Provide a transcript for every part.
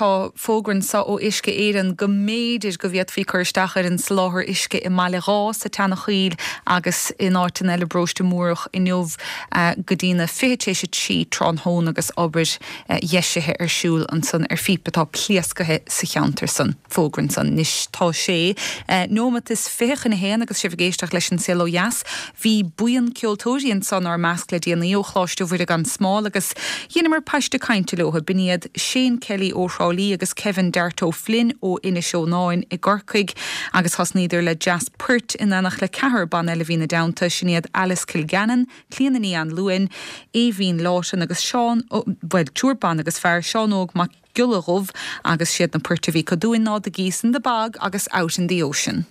tá fógrann sa ó isce éan go méidir go bhíad fhí chuirsteachar an sláthir isce I Mailerá sa Teanna Chill agus in áitin eile Bróiste Múrach in neomh go dtína fihéise trí tránhón agus obair dheisithe ar siúil an san ar fipatá pliascathe sa cheantar san fógrann san níos tá sé. Nómat is féchan na héana agus sibh géisteach leis an silo jas, hí buan ceoltóiríonn san ar measc le díana íochláiste bhuiide gan smáil agus dhéanamar paiste cainte lotha biniad Shane Kelly ó Rálí agus Kevin Darto Flynn ó Inisio 9 I Gorcaig agus hasníidir le Jas Pert in annach le cehar ban eile bhína damta sinnéad Alice Kilgannon, Clíanaí an Luin, Éhín Láisin agus Seán, túrban agus fear Seán óg mac Gullarov agus siad na Puerto Rico doing nád a geese in the bag agus out in the ocean.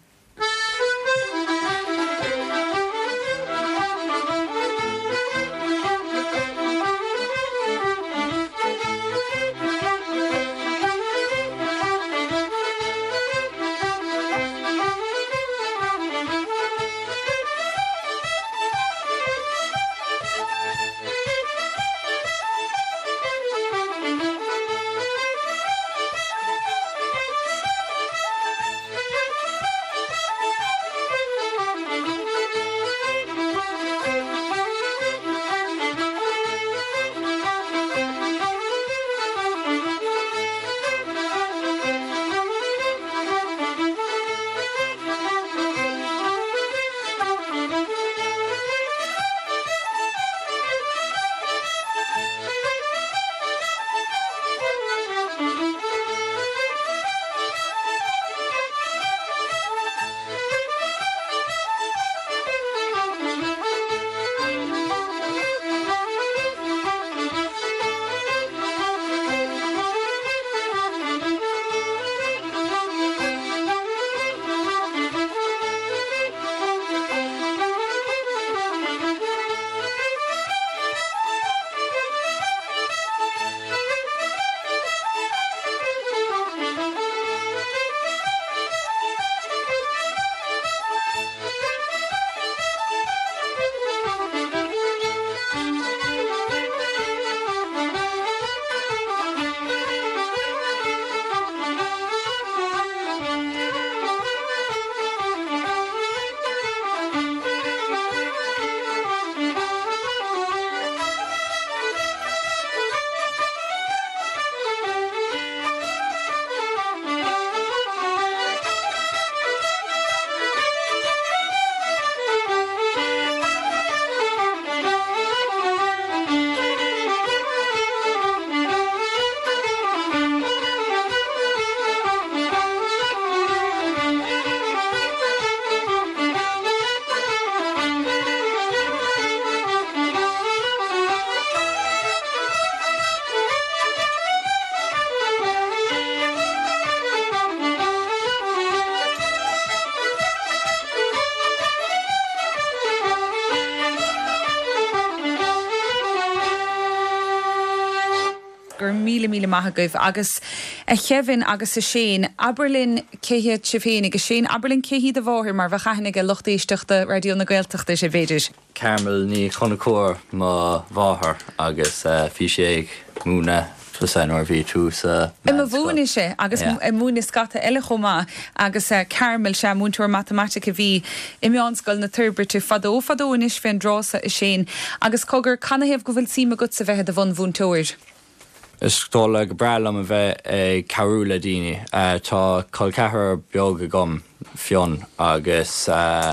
Míle maithe goibh agus Kevin agus a Shane Aberlin céhiad si féin agus Shane Aberlin céhiad a bháthir mar bheit chaithnig a luchtaíisteachta radio na Gaeltachta sé bhéidir. Carmel ní chonacóir má bháthir agus fi sé múna tuasain or bhí tús Ima bhúna sé agus múna scata eile chomá agus Carmel se múntúir matematica bhí I meánscoil na turbirte fadó inis féin drása a Shane agus cogur canahéamh go bhfuil síma gut sa bheithe a bhain bhúntóir. Is tóla go brelam a bheith carúla daoine tá colcethir beag a gom fion agus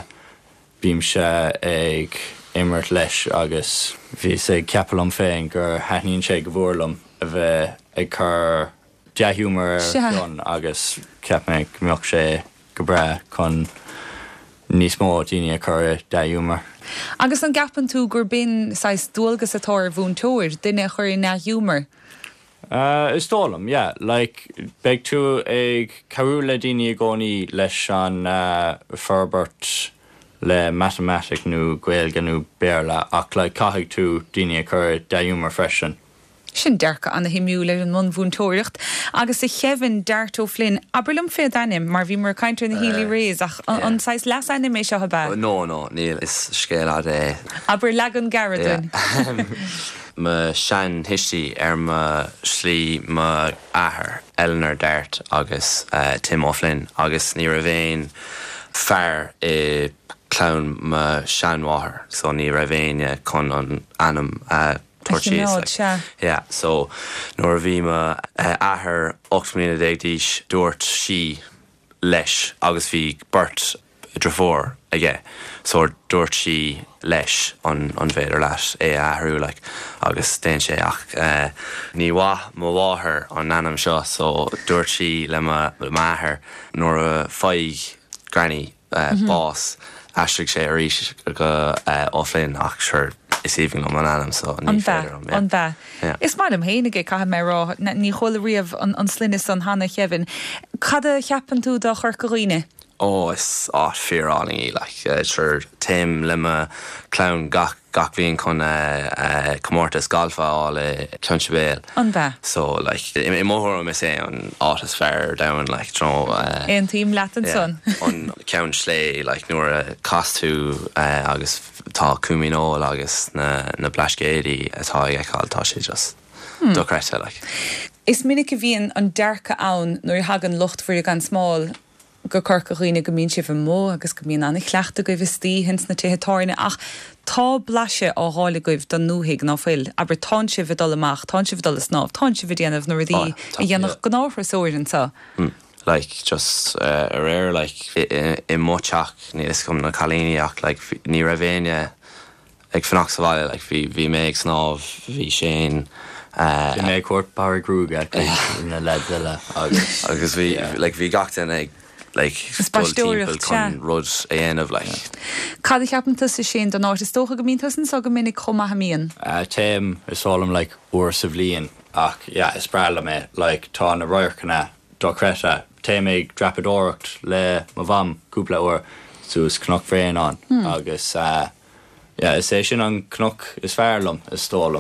bím se ag imirt leis agus bhí sé ceapalam féin gur haithníonn sé go bhórlam a bheith ag chur deathúmar fion agus ceapméid mbeadh sé go bre chun níos mó daoine a chur deathúmar. Agus an gapan tú gur bin sais dúilgus atá bhúntóir duine chur in deathúmar. Is tólam, yeah. Like, beg tú ag carúla daoine gcónaí leis an Ferbert le matematic nó Gaeilge nó béarla ach le caithfidh tú daoine chur deathúmar freisin. Sin dearcha anna himúla an món bhúntóireacht agus a Kevin Darto Flynn aberlum fé danim mar bhí mar caintear na hílí rééis ach an sais las anim é seo ba. No, níl is scéile é. Aber legan Garadun. ma sean history ma slí ma ahar Eleanor Dart agus Tim O'Flynn agus ní ra bhéin fear I clown ma sean wather so ní ra bhéin con an anam torches yeah so nor bhí ma ahar 8 mbliana déagdís dúirt sí leis agus bhí burt drafór aige so dúirt sí leis an bhéidir leis ahrú like agus déan sé ach ní má láthair an anam seo so dúirt sí le máthair nuair a faig granny bás aistrig sé arís go O'Flynn ach sure is even an anam so ní féidir an bheith. Is mar am héanaige cai mé rá ní chola riamh an slinnis an hana cheann. Cad a cheapan tú do chuir goghine? Oh, it's fearáling like sure Tim lima clown gach bhíon chun comórtas golfa ála Clonsibéal. An bheith. So like I móthir me sé an átas fear down like tro ein team leat an son. On ceann slé like nuair a castú agus tá cumínó agus na blascéirí atá ag eáiltá sé just docreta like. Is minic a bhíon an dearcha ann nuair hagan lucht fuair gan smáil go corcaghine go mín sibh mó agus go míon anna chleachta go bh tí hins na téthetáirne ach tá blaise á hála goibh don núthaigh ná fuil aber tá sibh dul amach tá sibh dul snáb tá sibh déanamh nuair dí I dhéanach go náfra sóirintá. Like just a rare like I mochach ní is gom na chalíneach like ní ra bhéine ag fannach sa bhaile like bhí méid snáb bhí sin Bhí méid cuairt Barry Grúga na leadile agus bhí gachtain ag like spáistóireacht chun rud dhéanamh like. Cad cheapantas sa sin don áit is tócha go míntasan so go minic chomma hamíon. Téim is sálam like uair sa bhliain ach is brala mé like tá na roiircanna docreta téim ag drapadóireacht le ma bham cúpla uair sús cnoc féin an agus is é sin an cnoc is fearlam is stólam.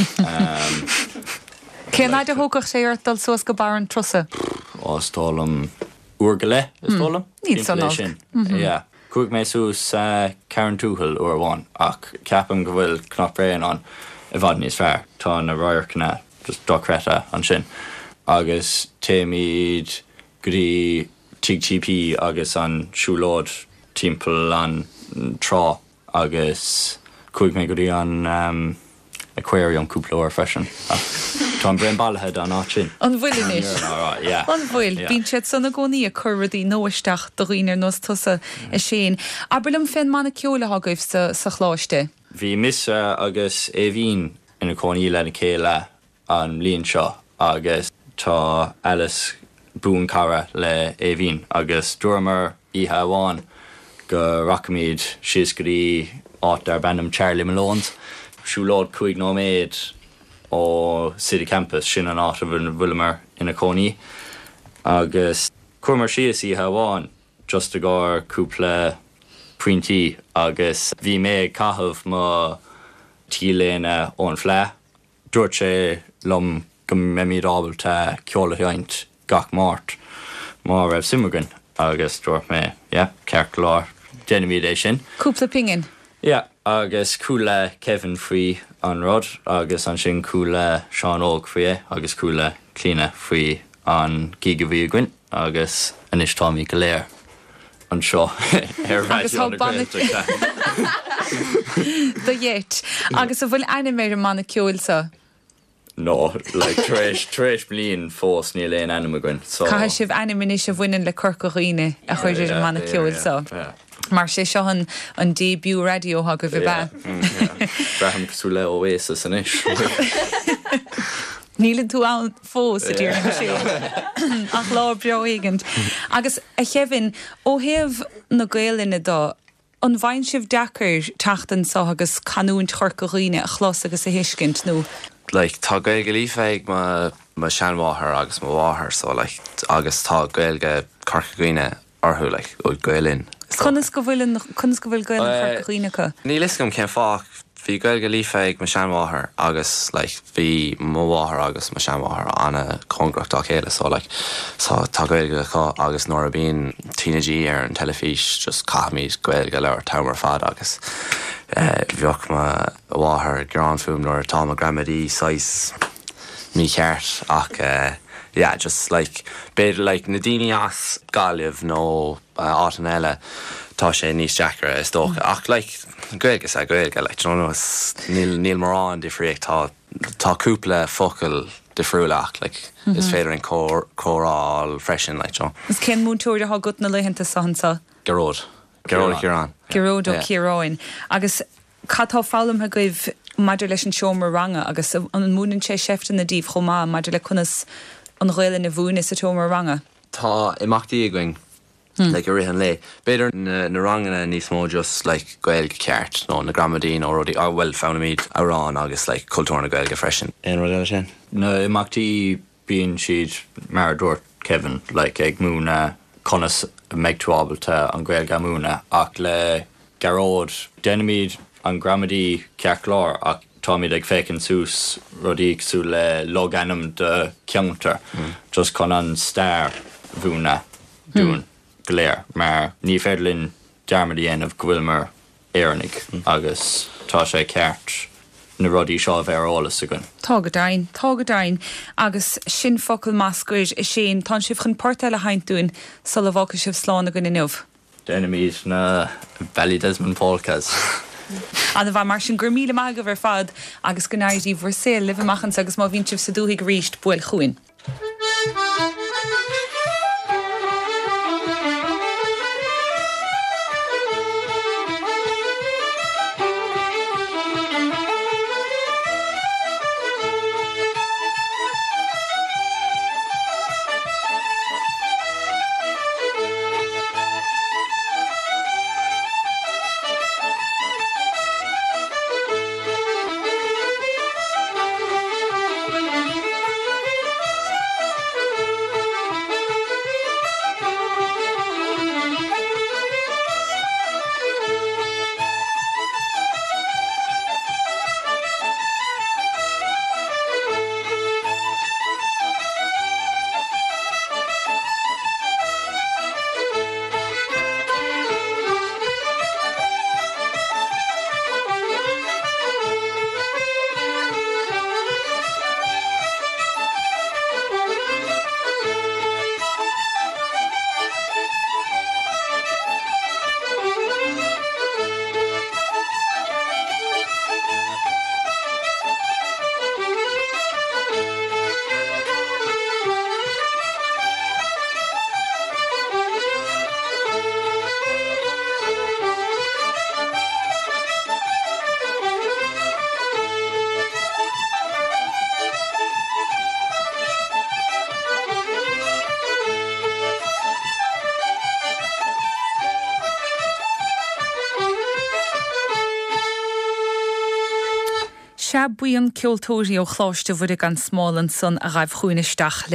Cén áid a thógach sé ar dul suas go bar an trosa? Ó stólam uair go le is stólam? Níl san sin. Cúig mé sús Karen Tuchel uair bháin ach ceapan go bhfuil cnoc féin an I bhad níos fearr tá na roiircanna just docreta an sin. Agus téim iad grí TGP agus an siúlód timpeall an trá agus cúig mé goí an aquarium cúpla uair freisin. Tá an bréon bailthe an áit sin. An bhfuil inis. An bhfuil bín siad sanna gcónaí a chuirdí nóisteach do riar nos tusa a sin. Aberlum féin manna ceola agaibh sa chláiste. Bhí misa agus éhín ina cónaí le na céile an líon seo agus tá Alice bún cara le éhín agus dúirmar ihe bháin go racamíd sios goí áit ar bannam Charlie Malone's siúlód 5 nóméid ó City Campus sin an áit a bhuilimar ina cónaí agus cuamar sios ihe bháin just a gár cúpla printí agus bhí mé caithmh má tíléine ón phlé dúirt sé lom go méimirábalta ceola haint gach máirt má raibh simmergan agus dúirt mé cearclár déanamíd é sin. Cúpla pingin? Agus cúla Kevin faoi an rud agus an sin cúla Sean Óg faoi agus cúla Clína faoi an giga bhí gcuin agus inis Tommy go léir an seo agus thó banna do dhéit agus a bhfuil aine méid manna ceolsa. No, like treis blian fós níl éon anam gcuin. Cai sibh animini a bhainean le corcaghine a chuidir manna ceolsa. Mar sé seo an début radio ha go bhí be. Braham cosú le óhéasa san isis. Nílann tú an fós a dtíir na sé. Ach lá beo éigent. Agus a cheann ó thaobh na Gaeilge dó an bhain sibh deacair teachtain sa agus canún corcaghine a chlós agus a hiiscint nó. Like tá Gaeilge lífeig ma seanmáthair agus ma bháthair so like agus tá Gaeilge corcaghine orthú like ó Gaelin. Conas go bhfuil Gaeilge corcaghine go? Ní liscom cén fách Bhí gailge lífa ag me seanmháthair agus bhí mháthair agus me seanmháthair anna congrachtach chéile so tá gailge agus nóair a bhíon teenagí ar an telefís just caithmíd gailge leir tamar fad agus bheoch me bháthair granfúm nóair tá a gramadí 6 mí cheart ach just beidir na daoine as gaillimh nó átain eile tá sé níos deacra is dócha ach gailgus a gailge níl marrán difriíocht tá cúpla focail difriúlaach is féidir an córáil freisin Is cén múntúir a gut na leihananta sansa? Geród Ciarán. Geród ó Ciaráin. Agus catá fálam a goibh maidir leis an seomar ranga agus an múnan sé sefta na díomh chomá maidir le chunas an réile na bhúna sa seomar ranga. Tá imachtaí going a rihan le. Beidir na rangana níos mó just gailge ceart nó na gramadín ó rudí bhfuil fánamíd arán agus cultúr na gailge freisin. Aon rud eile sin? Na imachtaí bíonn siad mar dúirt Kevin ag múna conas meagtúábalta an gailge múna ach le Geród denimid an gramadí ceartlár ach táimid ag fécinn sús rudíigh sú le loganam de ceantar just chun an stair bhúna dún léir mar ní féidirlinn dearmadí anamh bhfuil mar éarnig agus tá sé ceart na rudí seo bhéarolalas agan. Tágadain agus sin focail mascuir is sin tá sibh chun portail a haintúin sa le bhacha sibh sláán a gon inmh. Denimid na Bally Desmond Polkas. An bheit mar sin gur míle maigah ar fad agus go náirdí bhar sé libhachchans agus má bhín sibh sa dúthaigh ríist buil chuin. Se buon ceoltóirí ó chláiste bhuidig an smálan son a raibh chuoineisteach